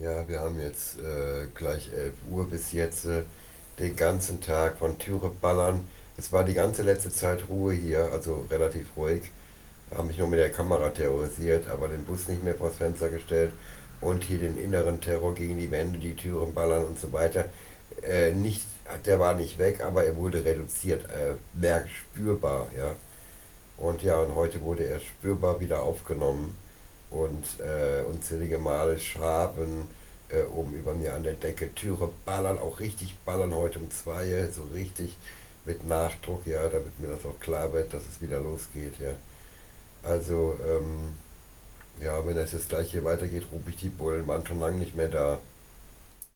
Ja, wir haben jetzt gleich 11 Uhr bis jetzt den ganzen Tag von Türe ballern. Es war die ganze letzte Zeit Ruhe hier, also relativ ruhig. Haben mich nur mit der Kamera terrorisiert, aber den Bus nicht mehr vors Fenster gestellt und hier den inneren Terror gegen die Wände, die Türen ballern und so weiter. Nicht, der war nicht weg, aber er wurde reduziert, merk spürbar, ja. Und ja, und heute wurde er spürbar wieder aufgenommen und unzählige Male Schaben oben über mir an der Decke. Türe ballern, auch richtig ballern heute um 2, so richtig mit Nachdruck, ja, damit mir das auch klar wird, dass es wieder losgeht, ja. Also, ja, wenn das jetzt gleich hier weitergeht, rufe ich die Bullen, waren schon lange nicht mehr da.